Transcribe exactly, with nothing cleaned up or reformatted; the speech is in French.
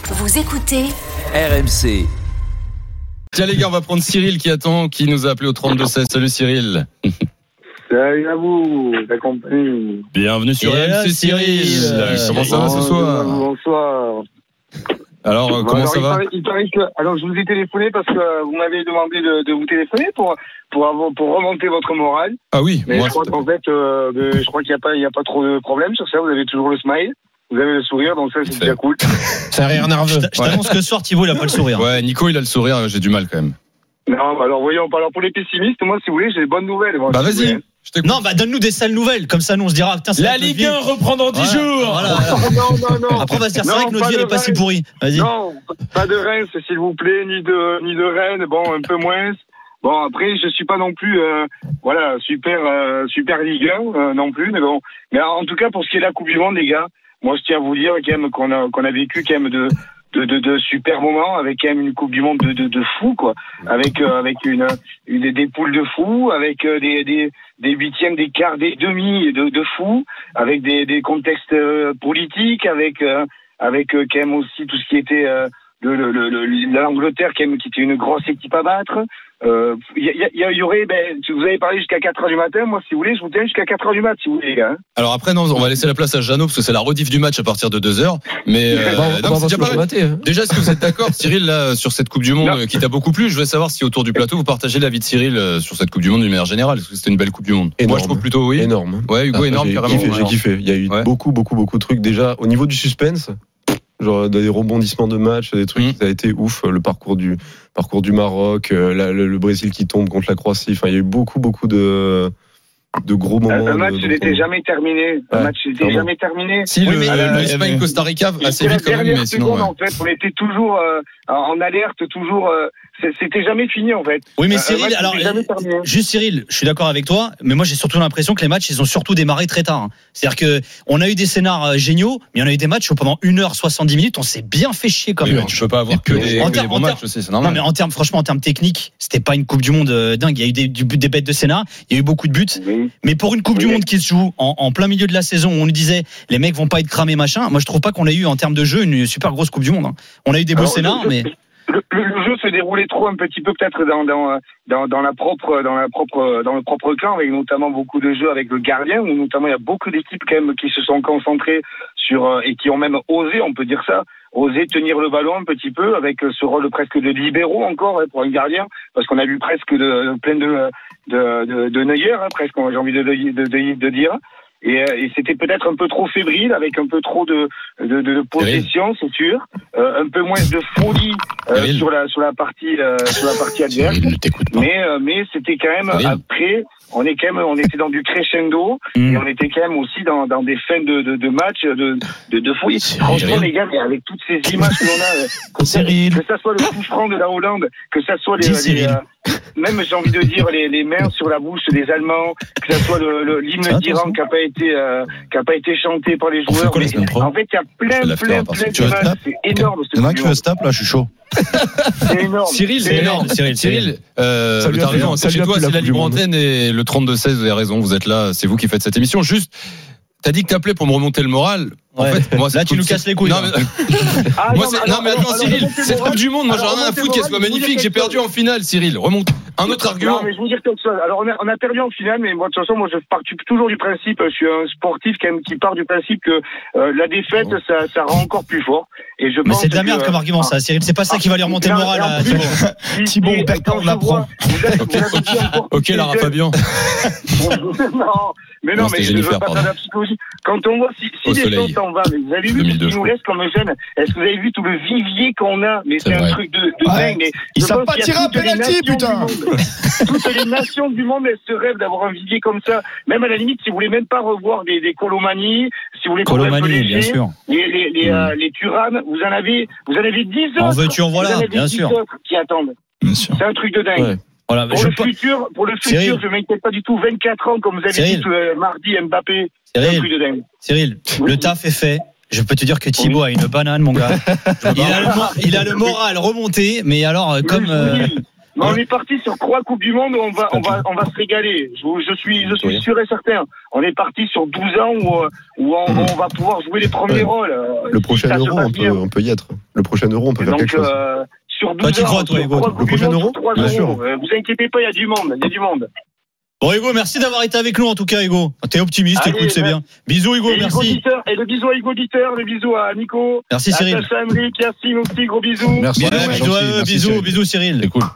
Vous écoutez R M C. Tiens les gars, on va prendre Cyril qui attend, qui nous a appelé au trente-deux seize. Salut Cyril. Salut à vous, la compagnie. Bienvenue sur Et R M C Cyril. Cyril. Comment ça va ce soir? Bonsoir. Alors, Bon, comment alors, ça il va paraît, il paraît que, alors, je vous ai téléphoné parce que vous m'avez demandé de, de vous téléphoner pour, pour, avoir, pour remonter votre morale. Ah oui, Mais moi, je crois qu'en fait, euh, je crois qu'il n'y a pas, il y a pas trop de problème sur ça. Vous avez toujours le smile. Vous avez le sourire, donc ça, c'est Fait. déjà cool. C'est un rire nerveux. Je t'annonce que ce soir, Thibaut, il a pas le sourire. Ouais, Nico, il a le sourire, j'ai du mal quand même. Non, bah alors, voyons, alors, pour les pessimistes, moi, si vous voulez, j'ai des bonnes nouvelles. Moi, Bah si vous vas-y, voulez. je t'écoute. Non, bah donne-nous des sales nouvelles. Comme ça, nous, on se dira, putain, c'est La notre Ligue vie. un reprend dans dix Voilà, jours. voilà, voilà. Non, non, non. Après, on va se dire, c'est Non, vrai que notre pas vie, de elle est pas si Rennes. pourrie. Vas-y. Non, pas de Reims, s'il vous plaît, ni de, ni de Rennes, bon, un peu moins. Bon, après, je suis pas non plus, euh, voilà, super, euh, super Ligue un, euh, non plus, mais bon. Mais en tout cas, pour ce qui est de la Coupe du Monde, les gars, moi, je tiens à vous dire, quand même, qu'on a, qu'on a vécu, quand même, de, de, de, de super moments, avec quand même une Coupe du Monde de, de, de fou, quoi. Avec, euh, avec une, une, des poules de fou, avec euh, des, des, des huitièmes, des quarts, des demi de, de fou, avec des, des contextes euh, politiques, avec, euh, avec euh, quand même aussi tout ce qui était, euh, Le, le, le, l'Angleterre qui, qui était une grosse équipe à battre. Il euh, y, y, y aurait, ben, vous avez parlé jusqu'à quatre heures du matin. Moi, si vous voulez, je vous tiens jusqu'à quatre heures du mat, si vous voulez, les gars. Hein. Alors après, non, on va laisser la place à Jeannot parce que c'est la rediff du match à partir de deux heures. Mais euh, Bon, non, on c'est va déjà se pas mal. mater, hein. Déjà, est-ce que vous êtes d'accord, Cyril, là, sur cette Coupe du Monde Non. euh, qui t'a beaucoup plu? Je voulais savoir si autour du plateau vous partagez l'avis de Cyril euh, sur cette Coupe du Monde d'une manière générale. Est-ce que c'était une belle Coupe du Monde? Énorme. Moi, je trouve plutôt oui. Énorme. Ouais, Hugo, Ah, énorme, j'ai carrément. kiffé, j'ai Alors. kiffé. Il y a eu Ouais. beaucoup, beaucoup, beaucoup de trucs. Déjà, au niveau du suspense, genre des rebondissements de match, des trucs, Mmh. ça a été ouf. Le parcours du parcours du Maroc, euh, la- le, le Brésil qui tombe contre la Croatie. Enfin, il y a eu beaucoup, beaucoup de de gros moments. Un, un match de, n'était de- jamais terminé. Un Ouais, match n'était clairement. jamais terminé. Si, Oui, le, mais, le- euh, le Espagne-Costa Rica, assez C'était la vite quand même, dernière mais sinon. seconde, ouais. en fait. On était toujours euh, en alerte, toujours. Euh, c'était jamais fini, en fait. Oui, mais Un- un Cyril, match alors, n'était jamais terminé. juste Cyril, je suis d'accord avec toi, mais moi j'ai surtout l'impression que les matchs, ils ont surtout démarré très tard. hein. C'est-à-dire que on a eu des scénars euh, géniaux, mais on a eu des matchs où pendant une heure soixante-dix minutes, on s'est bien fait chier quand Oui, même. mais tu peux pas avoir que des, En que des termes- bons en matchs termes- aussi, c'est Non, normal. mais en termes, franchement, en termes techniques, c'était pas une Coupe du Monde euh, dingue. Il y a eu des, du- des bêtes de scénar, il y a eu beaucoup de buts. Oui. Mais pour une Coupe Oui. du Monde qui se joue en, en plein milieu de la saison, où on nous disait les mecs vont pas être cramés machin, moi je trouve pas qu'on a eu en termes de jeu une super grosse Coupe du Monde. hein. On a eu des beaux Alors, scénars, le- mais Le, le, le jeu se déroulait trop un petit peu peut-être dans, dans, dans, dans la propre dans la propre dans le propre camp, avec notamment beaucoup de jeux avec le gardien, où notamment il y a beaucoup d'équipes quand même qui se sont concentrées sur euh, et qui ont même osé, on peut dire ça, osé tenir le ballon un petit peu avec euh, ce rôle presque de libéraux encore hein, pour un gardien, parce qu'on a vu presque de, plein de de, de, de Neuer, hein, presque j'ai envie de, de, de, de dire. Et, euh, et c'était peut-être un peu trop fébrile, avec un peu trop de, de, de possession, c'est sûr, euh, un peu moins de folie euh, Cyril. sur la sur la partie euh, sur la partie adverse. Cyril, ne t'écoute pas. Mais euh, mais c'était quand même Cyril. après, on est quand même on était dans du crescendo Mm. et on était quand même aussi dans dans des fins de de, de match de de, de folie. Franchement les gars, mais avec toutes ces images que l'on a, euh, que, ça, Cyril. que ça soit le coup franc de la Hollande, que ça soit les, Dis, les, Cyril. euh, même j'ai envie de dire les les mains sur la bouche des Allemands, que ça soit le le- l'hymne Attention. d'Iran qui a pas été euh, qui a pas été chanté par les On fait joueurs. quoi la Mais semaine pro en fait, il y a C'est plein l'after, plein par plein contre. Tu veux d'images, snap c'est énorme ce Il y en a un qui truc. veut snap là, je suis chaud. C'est énorme. Cyril, C'est c'est énorme. énorme. Cyril, Cyril, euh, Ça lui a t'as plu, raison, ça c'est lui chez a toi, plu, c'est la la Coupe du libre Monde. antenne et le trente-deux seize, vous avez raison, vous êtes là, c'est vous qui faites cette émission. Juste, t'as dit que t'appelais pour me remonter le moral. En Ouais. fait, moi, Là, cette tu nous coupe- casses les couilles, Non, là. mais, Ah, moi, non, c'est- alors, non, mais alors, attends, alors, Cyril, remontez cette le Coupe moral. du Monde, moi, j'ai Alors, rien à remontez foutre le qu'elle soit moral, je vous dis magnifique. J'ai quelque perdu chose. en finale, Cyril. Remonte. Un autre argument. Non, mais je vous dire quelque chose. Alors, on a, on a perdu en finale, mais moi, de toute façon, moi, je pars toujours du principe, je suis un sportif quand même qui part du principe que euh, la défaite, ça, ça rend encore plus fort. Et je Mais pense c'est de la merde que, comme argument ça, Cyril. C'est pas ça qui va lui remonter le Non, moral et en à plus, Thibaut. si- Thibaut, si- on perd pas, quand on je l'apprend. vois- vous avez- vous avez dit encore Ok, que Lara c'est- Fabian. non, mais non, Non, mais c'était je ne veux Jennifer, pas pardon. faire de la psychologie. Quand on voit si, Au si les soleil. choses s'en va, mais vous avez vu deux mille ce deux, qui je nous crois. reste comme jeune. Est-ce que vous avez vu tout le vivier qu'on a? Mais C'est c'est un vrai. truc de, de Ouais. dingue. Mais Ils je savent pense pas qu'il y a tirer un toutes les penalty, nations putain. du monde. Toutes les nations du monde, elles se rêvent d'avoir un vivier comme ça. Même à la limite, si vous voulez même pas revoir des, des Colomani, si vous voulez qu'on reste Colomani, léger, bien sûr. les, les, les, euh, les Thuram, vous en avez, vous en avez dix autres. En veux-tu, en voilà, vous en avez bien dix sûr. autres qui attendent. Bien sûr. C'est un truc de dingue. Ouais. Voilà, Pour je le pas- futur, pour le futur, Cyril. je m'inquiète pas du tout. vingt-quatre ans, comme vous avez Cyril. dit euh, mardi, Mbappé. C'est un Cyril, truc de dingue. Cyril, Oui. le taf est fait. Je peux te dire que Thibaut a une banane, mon gars. Il a le, mo- il a le moral remonté, mais alors, euh, comme, euh, Oui. Mais on est parti sur trois Coupes du Monde, on va, on va, on va se régaler. Je, je suis, je suis sûr et certain. On est parti sur douze ans où, où on, on va pouvoir jouer les premiers Ouais. rôles. Le prochain euro, on peut, on peut y être. Le prochain euro, on peut faire Donc, quelque chose. euh, sur douze Toi, tu ans, crois, toi, sur Hugo, trois le Coupes du prochain Monde, euro sur trois Bien euros. sûr. Euh, Vous inquiétez pas, il y a du monde, il y a du monde. Bon, Hugo, merci d'avoir été avec nous, en tout cas, Hugo. T'es optimiste, Allez, écoute, c'est ouais. bien. Bisous, Hugo, Et, Hugo merci. Dieter, et le bisou à Hugo Dieter, le bisou à Nico. Merci, à Cyril. Sacha Emric, Yacine aussi, gros bisous. Merci. Ouais, Ouais, bisous, gentil, euh, merci, bisous, Cyril. bisous, Cyril. C'est cool.